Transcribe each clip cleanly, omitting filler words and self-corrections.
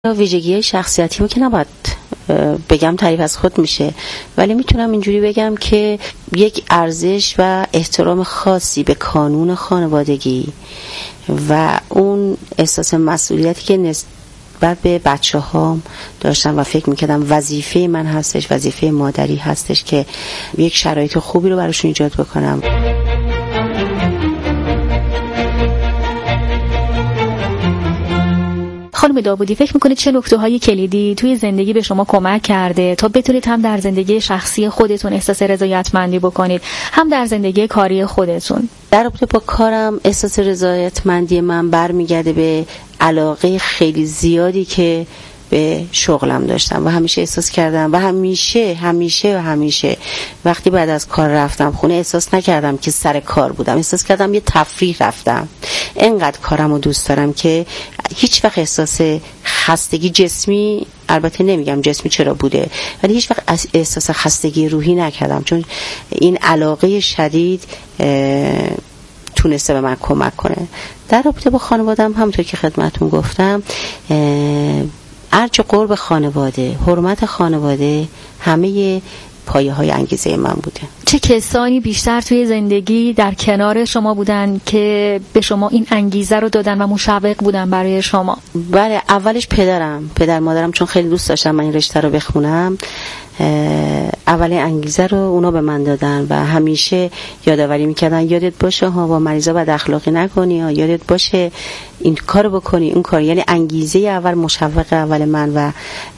ویژگی شخصیتیمو که نباید بگم تعریف از خود میشه، ولی میتونم اینجوری بگم که یک ارزش و احترام خاصی به کانون خانوادگی و اون احساس مسئولیتی که نسبت به بچه‌هام داشتم و فکر میکردم وظیفه من هستش، وظیفه مادری هستش که یک شرایط خوبی رو براشون ایجاد بکنم. خانم داوودی، فکر میکنید چه نکته‌های کلیدی توی زندگی به شما کمک کرده تا بتونید هم در زندگی شخصی خودتون احساس رضایتمندی بکنید، هم در زندگی کاری خودتون؟ در رابطه با کارم احساس رضایتمندی من برمیگرده به علاقه خیلی زیادی که به شغلم داشتم و همیشه احساس کردم و همیشه وقتی بعد از کار رفتم خونه احساس نکردم که سر کار بودم، احساس کردم یه تفریح رفتم. اینقدر کارم رو دوست دارم که هیچ وقت احساس خستگی جسمی، البته نمیگم جسمی چرا بوده، ولی هیچ وقت احساس خستگی روحی نکردم، چون این علاقه شدید تونسته به من کمک کنه. در رابطه با خانوادم همونطور که خدمتون گفتم، ارج قرب خانواده، حرمت خانواده، همه پایه های انگیزه من بوده. چه کسانی بیشتر توی زندگی در کنار شما بودن که به شما این انگیزه رو دادن و مشوق بودن برای شما؟ بله، اولش پدر مادرم، چون خیلی دوست داشتم من این رشته رو بخونم. اول انگیزه رو اونا به من دادن و همیشه یادآوری میکردن یادت باشه ها با مریضا بد اخلاقی نکنی ها، یادت باشه این کارو بکنی اون کار. یعنی انگیزه اول، مشوق اول من و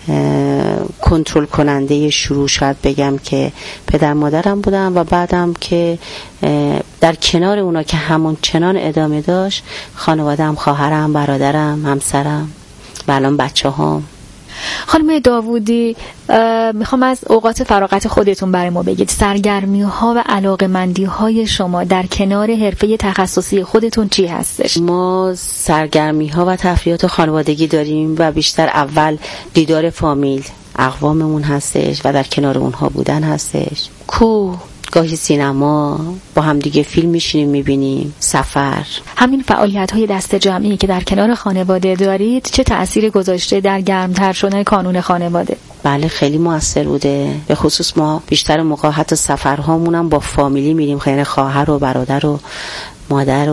کنترل کننده شروع شاید بگم که پدر مادرم بودن و بعدم که در کنار اونا که همون چنان ادامه داشت خانواده‌ام، خواهرم، برادرم، همسرم و الان بچه‌هام. خانم داوودی، میخوام از اوقات فراغت خودتون برای ما بگید. سرگرمی‌ها و علاقه‌مندی‌های شما در کنار حرفه تخصصی خودتون چی هستش؟ ما سرگرمی‌ها و تفریحات خانوادگی داریم و بیشتر اول دیدار فامیل، اقواممون هستش و در کنار اونها بودن هستش. کوه، گاهی سینما، با هم دیگه فیلم میشینیم میبینیم، سفر. همین فعالیت‌های دست جمعی که در کنار خانواده دارید چه تأثیری گذاشته در گرمتر شدن کانون خانواده؟ بله، خیلی موثر بوده. به خصوص ما بیشتر موقع حتی سفرهامون هم با فامیلی میریم، یعنی خواهر و برادر و مادر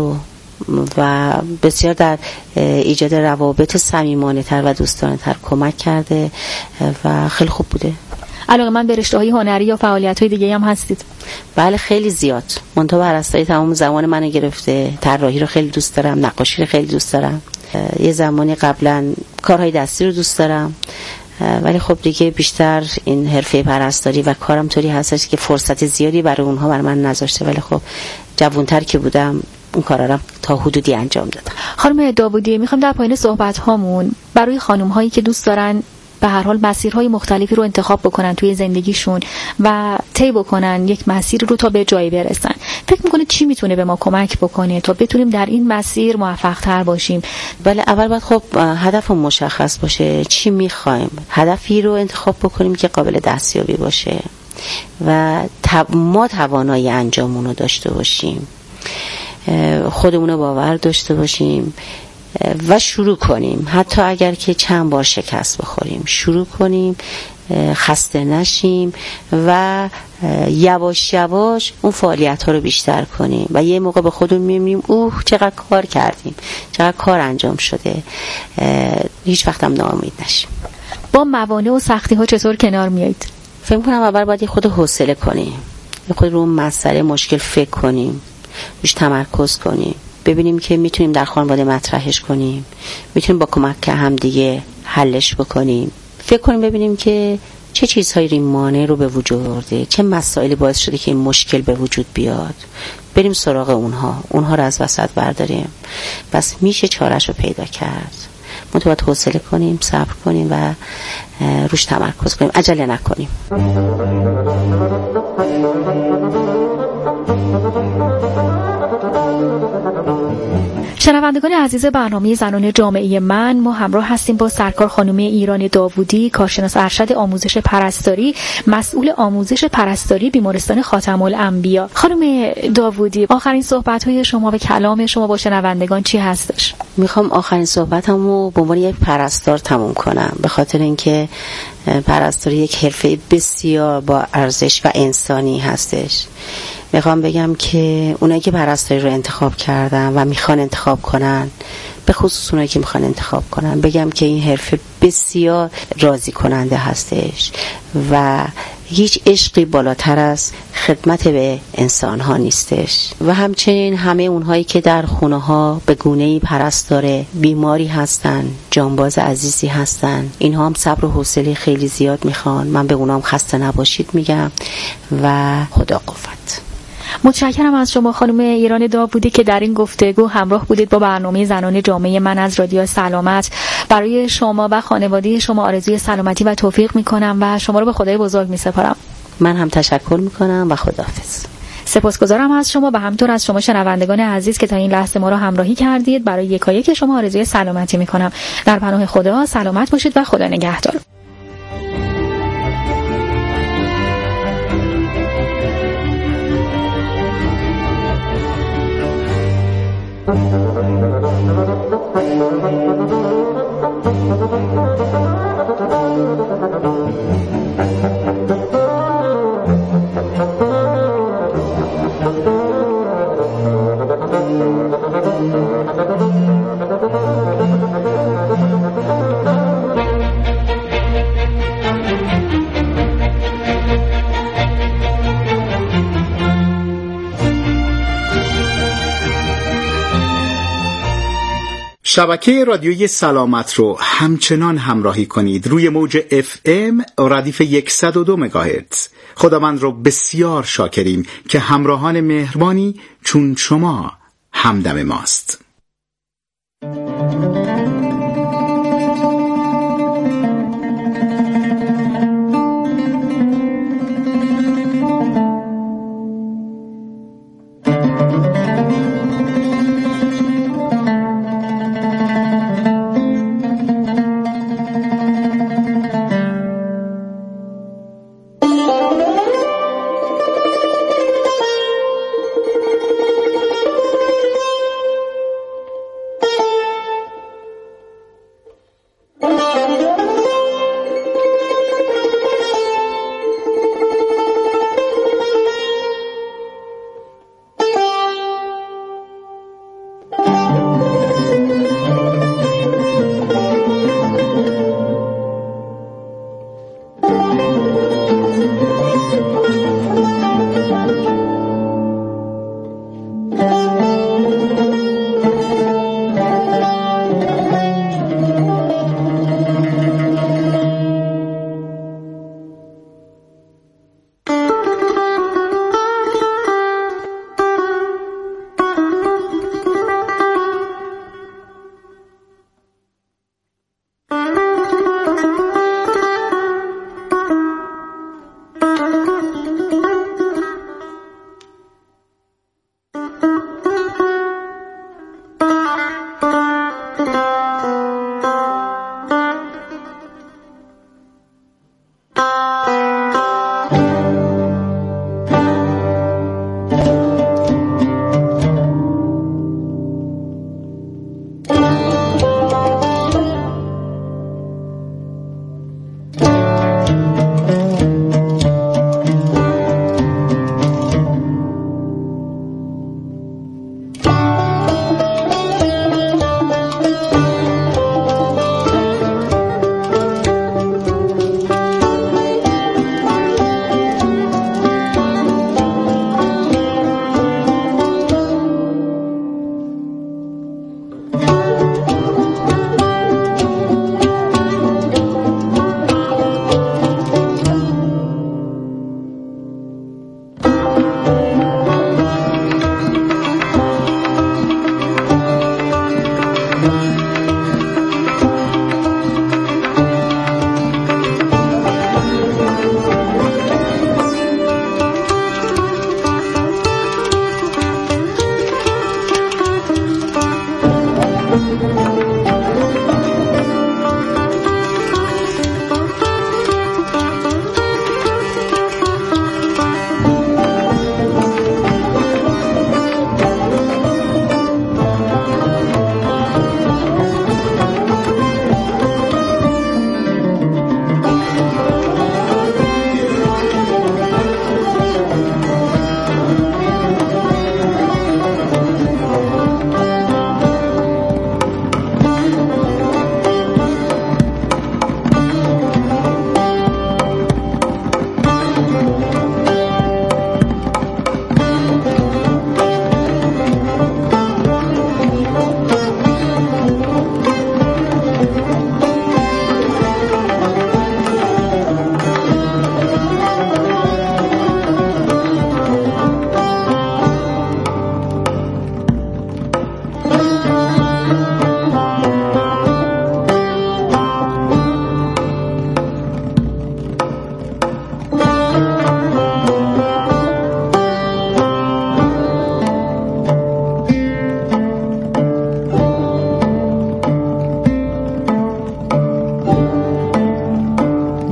و بسیار در ایجاد روابط صمیمانه‌تر و دوستانه‌تر کمک کرده و خیلی خوب بوده. علاقه من به رشته‌های هنری یا فعالیت‌های دیگه هم هستید؟ بله، خیلی زیاد. منتها بر اساس تمام زمان منو گرفته. طراحی رو خیلی دوست دارم، نقاشی رو خیلی دوست دارم. یه زمانی قبلا کارهای دستی رو دوست دارم، ولی خب دیگه بیشتر این حرفه پرستاری و کارم طوری هستش که فرصت زیادی برای اونها برای من نذاشته، ولی خب جوان‌تر که بودم اون کارا رو تا حدودی انجام دادم. خانم داوودی، میخوام در پایان صحبت هامون برای خانم‌هایی که دوست دارن به هر حال مسیرهای مختلفی رو انتخاب بکنن توی زندگیشون و طی بکنن یک مسیر رو تا به جایی برسن، فکر میکنه چی میتونه به ما کمک بکنه تا بتونیم در این مسیر موفق‌تر باشیم؟ بله، اول باید خب هدف مشخص باشه، چی میخوایم، هدفی رو انتخاب بکنیم که قابل دستیابی باشه و ما توانایی انجام اون رو داشته باشیم، خودمون رو باور داشته باشیم و شروع کنیم. حتی اگر که چند بار شکست بخوریم شروع کنیم، خسته نشیم و یواش یواش اون فعالیت ها رو بیشتر کنیم و یه موقع به خودمون میبینیم چقدر کار کردیم، چقدر کار انجام شده. هیچ وقت هم ناامید نشیم. با موانع و سختی ها چطور کنار میایید؟ فکر کنم اول باید خود حوصله کنیم، خود رو مسئله مشکل فکر کنیم، روش تمرکز کنیم، ببینیم که میتونیم در خانواده مطرحش کنیم، میتونیم با کمک هم دیگه حلش بکنیم، فکر کنیم ببینیم که چه چیزهایی ریمانه رو به وجود آورده، چه مسائلی باعث شده که این مشکل به وجود بیاد، بریم سراغ اونها رو از وسط برداریم. بس میشه چاره‌اش رو پیدا کرد. ما باید حوصله کنیم، صبر کنیم و روش تمرکز کنیم، عجله نکنیم. شنوندگان عزیز برنامه زنان جامعه من، ما همراه هستیم با سرکار خانم ایران داوودی، کارشناس ارشد آموزش پرستاری، مسئول آموزش پرستاری بیمارستان خاتم الانبیا. خانم داوودی، آخرین صحبت‌های شما و کلام شما با شنوندگان چی هستش؟ میخوام آخرین صحبتمو به عنوان یک پرستار تموم کنم، به خاطر اینکه پرستاری یک حرفه بسیار با ارزش و انسانی هستش. میخوام بگم که اونایی که پرستاری رو انتخاب کردن و میخوان انتخاب کنن، به خصوص اونایی که میخوان انتخاب کنن، بگم که این حرفه بسیار راضی کننده هستش و هیچ عشقی بالاتر از خدمت به انسان ها نیستش. و همچنین همه اونهایی که در خونه ها به گونه‌ای پرستار بیماری هستن، جانباز عزیزی هستن، اینها هم صبر و حوصله خیلی زیاد میخوان. من به اونها هم خسته نباشید میگم و خدا قوت. متشکرم از شما خانم ایران داوودی که در این گفتگو همراه بودید با برنامه زنان جامعه من از رادیو سلامت. برای شما و خانواده شما آرزوی سلامتی و توفیق میکنم و شما رو به خدای بزرگ میسپارم. من هم تشکر میکنم و خداحافظ. سپاسگزارم از شما و همینطور از شما شنوندگان عزیز که تا این لحظه ما رو همراهی کردید. برای یکایک شما آرزوی سلامتی میکنم. در پناه خدا سلامت باشید و خدا نگهدار. شبکه رادیویی سلامت رو همچنان همراهی کنید روی موج FM ردیف 102 مگاهرتز. خداوند رو بسیار شاکریم که همراهان مهربانی چون شما همدم ماست.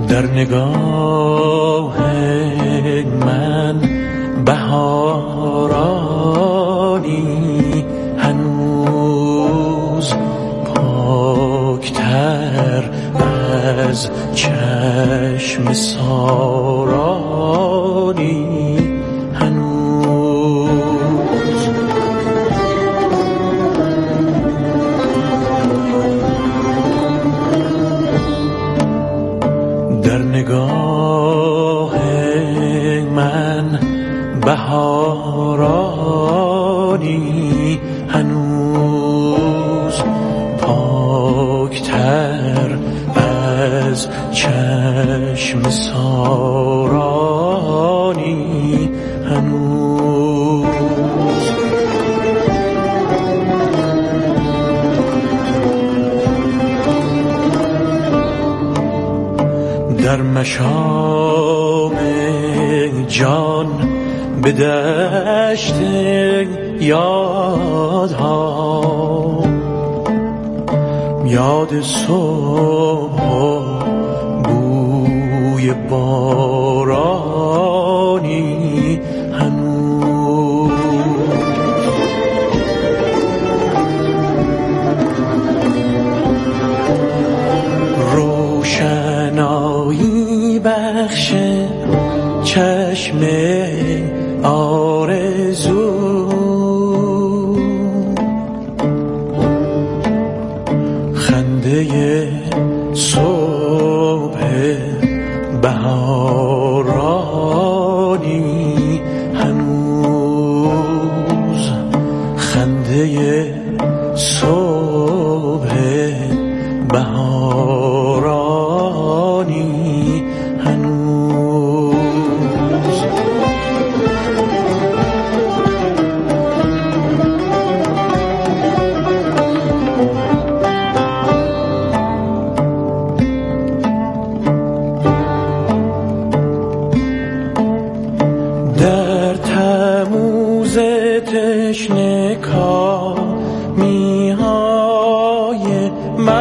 در نگاه من بهارانی هنوز پاکتر از چشم سارانی هنوز در نگاه من بهارانی هنوز پاکتر از چشم سارانی هنوز در مشام جان به دشت یادها یاد صبح و بوی بارانی هنوز روشنایی بخش چشم آرزو خنده صبح بهارانی هنوز خنده صبح بهارانی هنوز در تموز تشنه کامیهای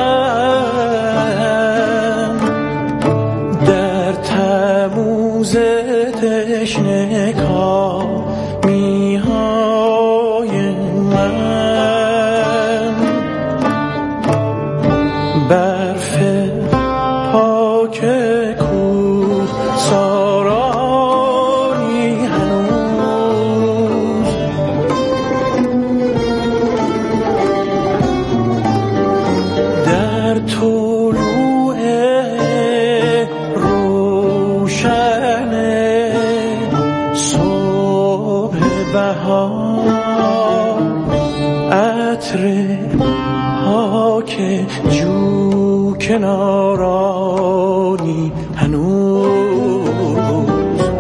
من در تموز تشنه کامیهای من برف پاک کوه سارانی هنوز در طلوع روشن صبح بهار عطر پاک جو کنارانی هنوز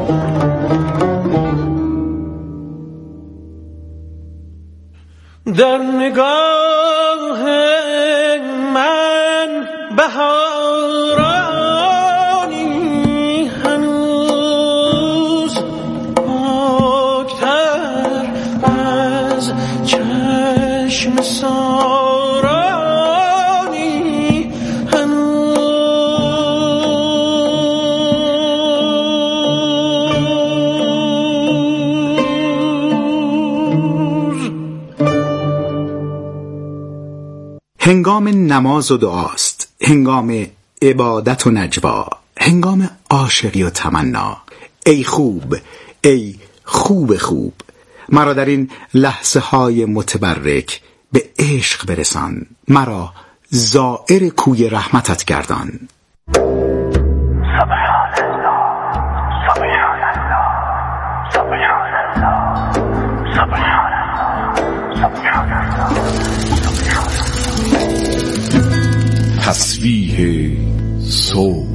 در نگاه من بهارانی هنوز پاکتر از چشم سارانی هنوز هنگام نماز و دعاست، هنگام عبادت و نجوا، هنگام عاشقی و تمنا. ای خوب، ای خوب خوب، مرا در این لحظه های متبرک به عشق برسان، مرا زائر کوی رحمتت گردان. سبحان الله سبحان الله سبحان الله سبحان الله سبحان الله. تسبیح صبح.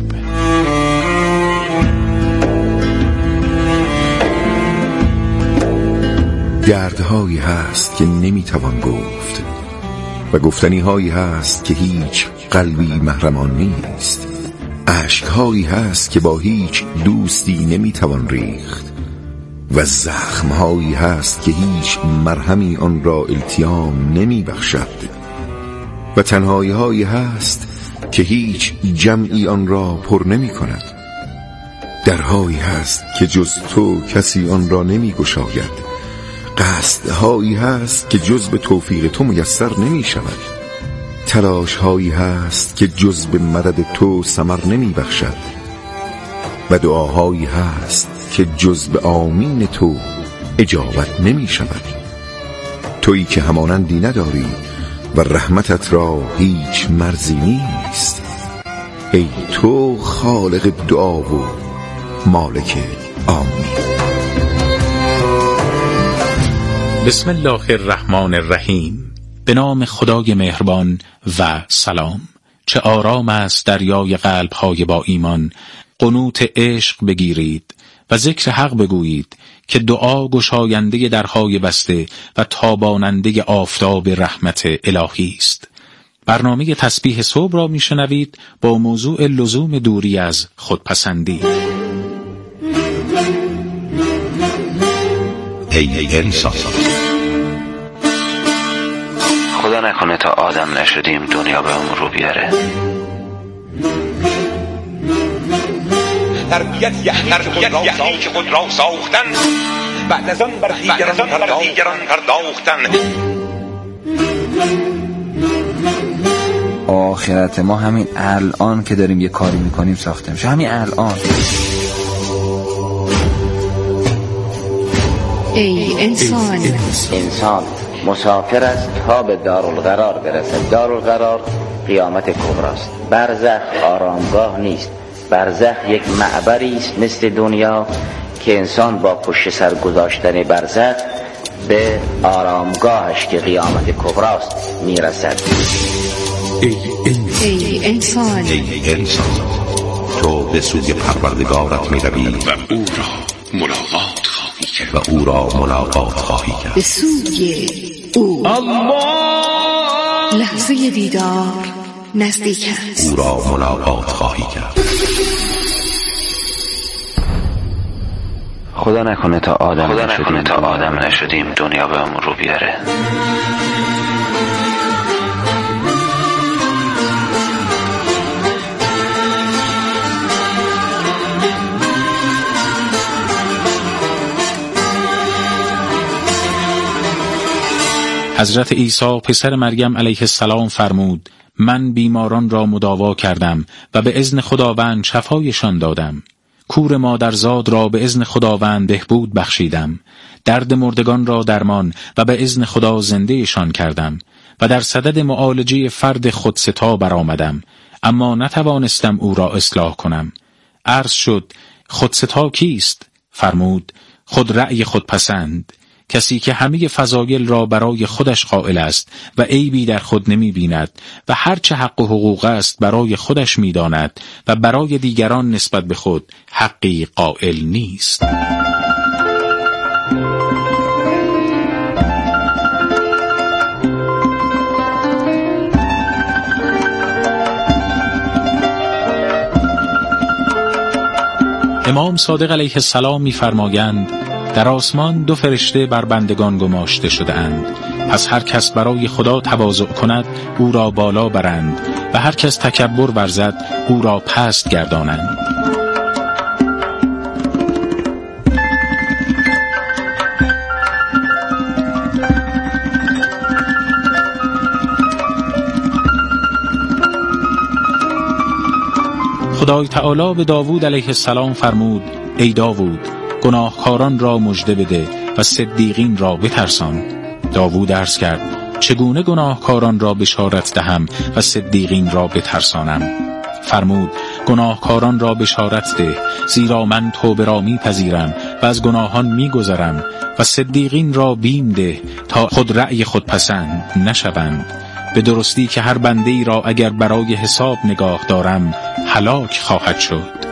گردهایی هست که نمیتوان گفت و گفتنی هایی هست که هیچ قلبی محرمان نیست. اشکهایی هست که با هیچ دوستی نمیتوان ریخت و زخمهایی هست که هیچ مرهمی آن را التیام نمی بخشد و تنهایی هایی هست که هیچ جمعی آن را پر نمی کند. درهایی هست که جز تو کسی آن را نمی گشاید. قصدهایی هست که جز به توفیق تو میسر نمی شود. تلاشهایی هست که جز به مدد تو ثمر نمی بخشد. و دعاهایی هست که جز به آمین تو اجابت نمی شود. تویی که همانندی نداری و رحمتت را هیچ مرزی نیست. ای تو خالق دعا و مالک آمین. بسم الله الرحمن الرحیم. به نام خدای مهربان و سلام. چه آرام است دریای قلب‌های با ایمان. قنوت عشق بگیرید و ذکر حق بگویید که دعا گشاینده درهای بسته و تاباننده آفتاب رحمت الهی است. برنامه تسبیح صبح را میشنوید با موضوع لزوم دوری از خودپسندی. ای انسان، خدا نکنه تا آدم نشدیم دنیا به اون رو بیاره. تربیت یعنی که خود را ساختن، بعد از آن بر دیگران پرداختن. آخرت ما همین الان که داریم یه کاری میکنیم ساخته میشه. همین الان. ای انسان مسافر است تا به دارالقرار برسد. دارالقرار قیامت کبراست. برزخ آرامگاه نیست. برزخ یک معبری است مثل دنیا که انسان با پشت سر گذاشتن برزخ به آرامگاهش که قیامت کبراست میرسد. ای انسان تو به سوی پروردگارت میروی و او را ملاقات خواهی کرد. به سوی او لحظه دیدار نزدیک است. او را ملاقات خواهی کرد. خدا نکنه تا آدم نشدیم دنیا به اون رو بیاره. حضرت عیسی پسر مریم علیه السلام فرمود: من بیماران را مداوا کردم و به اذن خداوند شفایشان دادم. کور مادرزاد را به اذن خداوند بهبود بخشیدم. درد مردگان را درمان و به اذن خدا زندهشان کردم و در صدد معالجه فرد خودستا برآمدم، اما نتوانستم او را اصلاح کنم. عرض شد: خودستا کیست؟ فرمود: خود رأی خودپسند، کسی که همه فضایل را برای خودش قائل است و عیبی در خود نمی بیند و هرچه حق و حقوق است برای خودش می داند و برای دیگران نسبت به خود حقی قائل نیست. امام صادق علیه السلام می فرمایند: در آسمان دو فرشته بر بندگان گماشته شده اند. پس هر کس برای خدا تواضع کند او را بالا برند و هر کس تکبر ورزد او را پست گردانند. خدای تعالی به داوود علیه السلام فرمود: ای داوود، گناهکاران را مژده بده و صدیقین را بترسان. داوود عرض کرد: چگونه گناهکاران را بشارت دهم و صدیقین را بترسانم؟ فرمود: گناهکاران را بشارت ده، زیرا من توبه را میپذیرم و از گناهان میگذرم، و صدیقین را بیم ده تا خود رأی خود پسند نشوند. به درستی که هر بنده‌ای را اگر برای حساب نگاه دارم هلاک خواهد شد.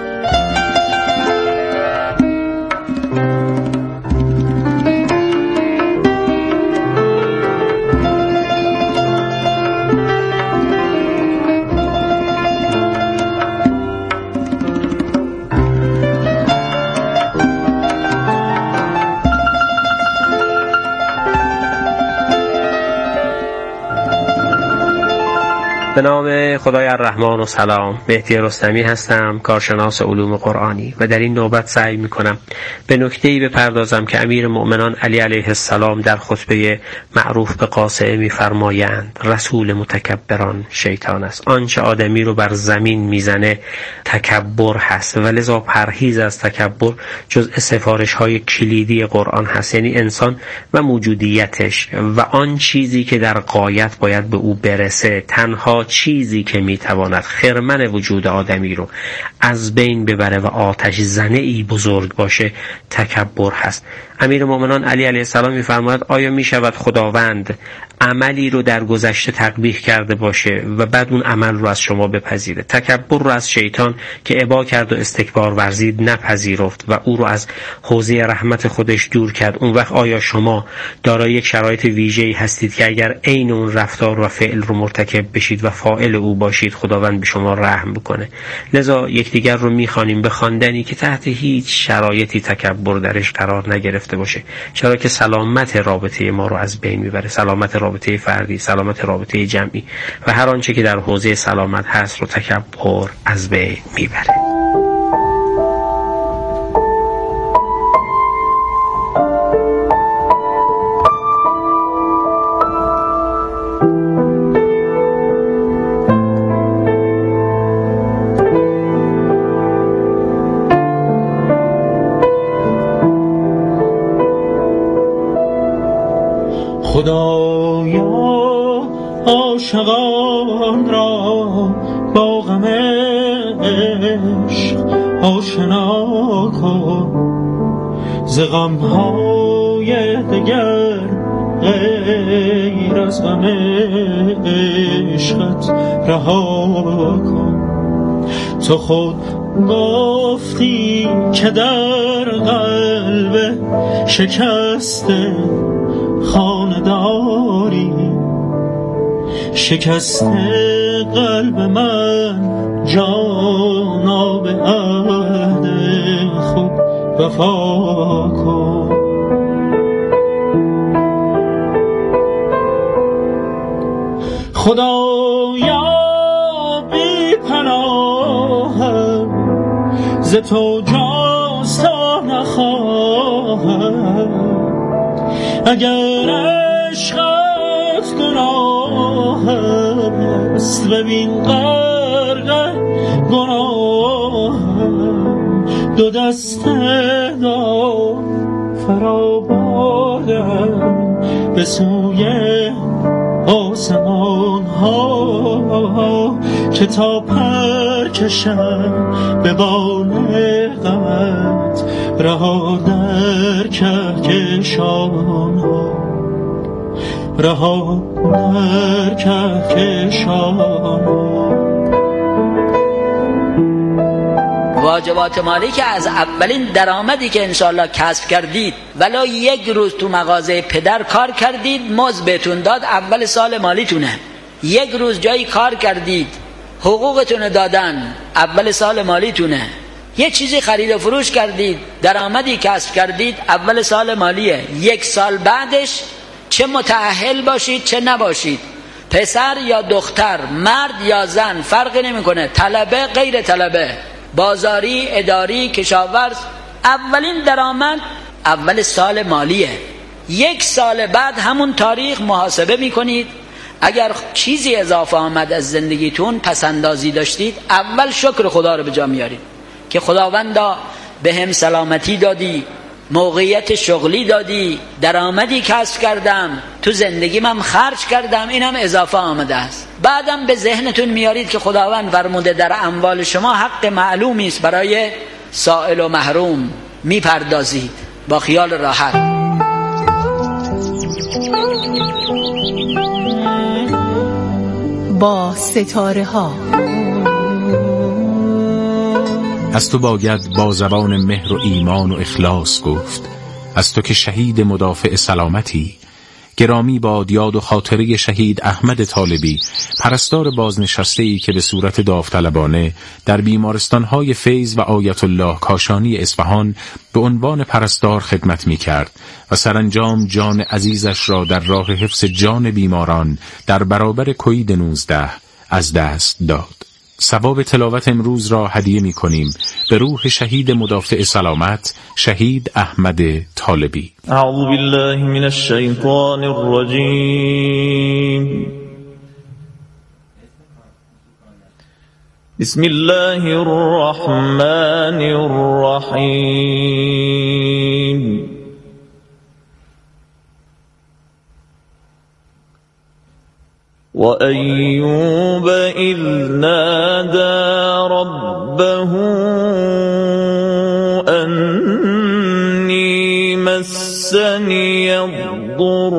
به نام خدای الرحمن و سلام. مهدی رستمی هستم، کارشناس علوم قرآنی، و در این نوبت سعی میکنم به نکته‌ای بپردازم که امیر مؤمنان علی علیه السلام در خطبه معروف به قاسعه میفرمایند رسول متکبران شیطان است. آنچه آدمی رو بر زمین میزنه تکبر هست و لذا پرهیز از تکبر جزء سفارش‌های کلیدی قرآن هست، یعنی انسان و موجودیتش و آن چیزی که در غایت باید به او برسه. تنها چیزی که میتواند خرمن وجود آدمی رو از بین ببره و آتش زنه ای بزرگ باشه تکبر هست. امیر مؤمنان علی علیه السلام میفرماید آیا میشود خداوند عملی رو در گذشته تقبیح کرده باشه و بعد اون عمل رو از شما بپذیره؟ تکبر رو از شیطان که ابا کرد و استکبار ورزید نپذیرفت و او رو از حوزه رحمت خودش دور کرد. اون وقت آیا شما دارای یک شرایط ویژه‌ای هستید که اگر عین اون رفتار و فعل رو مرتکب بشید و فاعل او باشید خداوند به شما رحم بکنه؟ لذا یکدیگر رو میخوانیم به خواندنی که تحت هیچ شرایطی تکبر درش قرار نگرفته باشه، چرا که سلامت رابطه ما رو از بین میبره، سلامت رابطه فردی، سلامت رابطه جمعی و هر آنچه که در حوزه سلامت هست رو تکبر از بین میبره. خدایا عاشقان را با غم عشق آشنا کن، ز غم‌های دگر غیر از غم عشقت رها کن. تو خود گفتی که در قلب شکسته خانداری، شکست قلب من جانا به عهد خود وفا کن. خدایا بی پناهم، ز تو جاستا نخواهم، اگر عشقت گناه است ببین غرق گناهم، دو دسته دار فرا بردم به سوی آسمان ها که تا پر کشم به بال غمت رها در کهکشان ها، رها در کهکشان ها. واجبات مالی که از اولین درآمدی که انشاءالله کسب کردید ولی یک روز تو مغازه پدر کار کردید مزد بهتون داد، اول سال مالیتونه. یک روز جایی کار کردید حقوقتون دادن، اول سال مالیتونه. یه چیزی خرید و فروش کردید درآمدی کسب کردید، اول سال مالیه. یک سال بعدش چه متأهل باشید چه نباشید، پسر یا دختر، مرد یا زن فرقی نمیکنه، طلبه غیر طلبه، بازاری اداری کشاورز، اولین درآمد اول سال مالیه. یک سال بعد همون تاریخ محاسبه میکنید، اگر چیزی اضافه آمد از زندگیتون پسندازی داشتید اول شکر خدا رو به جا میارید که خداوندا به هم سلامتی دادی، موقعیت شغلی دادی، درآمدی کسب کردم، تو زندگیم هم خرج کردم، اینم اضافه آمده است. بعدم به ذهنتون میارید که خداوند فرموده در اموال شما حق معلومی است برای سائل و محروم، میپردازید با خیال راحت. با ستاره ها از تو باید با زبان مهر و ایمان و اخلاص گفت، از تو که شهید مدافع سلامتی. گرامی باد یاد و خاطره شهید احمد طالبی، پرستار بازنشسته‌ای که به صورت داوطلبانه در بیمارستان‌های فیض و آیت الله کاشانی اصفهان به عنوان پرستار خدمت می‌کرد و سرانجام جان عزیزش را در راه حفظ جان بیماران در برابر کوید 19 از دست داد. ثواب تلاوت امروز را هدیه می کنیم به روح شهید مدافع سلامت، شهید احمد طالبی. اعوذ بالله من الشیطان الرجیم. بسم الله الرحمن الرحیم. وأيوب إذ نادى ربه أني مسني الضر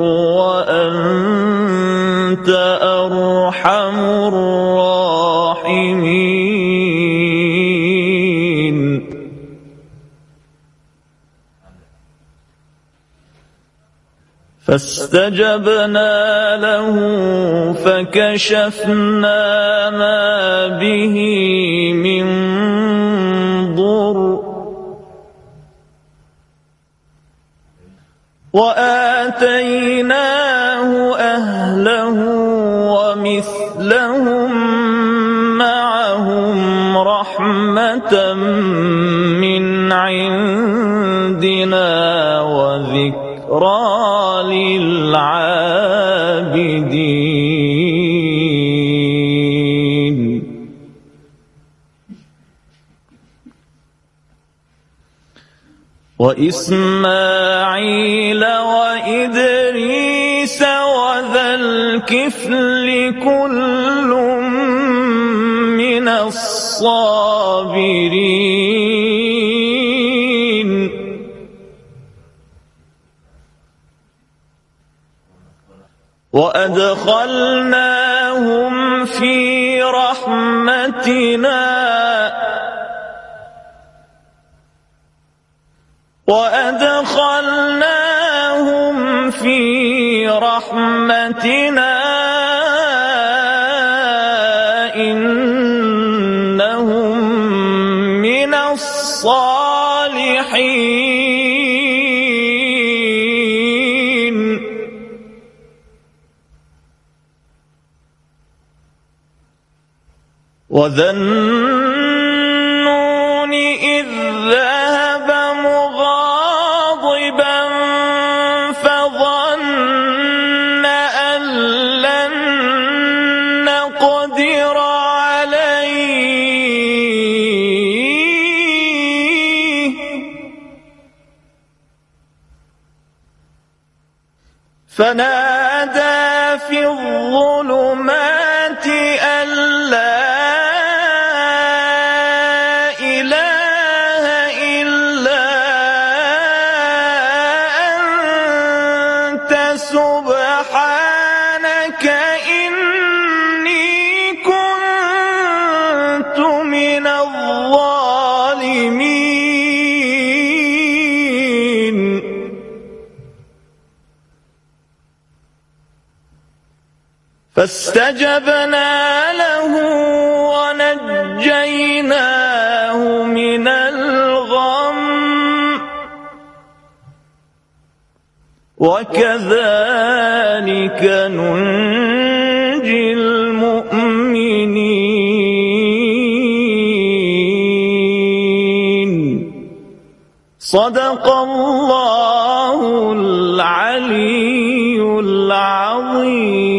وأنت أرحم الراحمين. فاستجبنا له فكشفنا ما به من ضر وآتيناه أهله ومثلهم معهم رحمة من عندنا وذكرى للعابدين. وإسماعيل وإدريس وذا الكفل كل من الصابرين. وأدخلناهم في رحمتنا إنهم من الصالحين. وذا النون إذ ذهب مغاضبا فظن أن لن نقدر عليه فنادى في الظلمات أن لا سبحانك إني كنت من الظالمين. فاستجبنا له ونجيناه من الغم وكذلك ننجي المؤمنين. صدق الله العلي العظيم.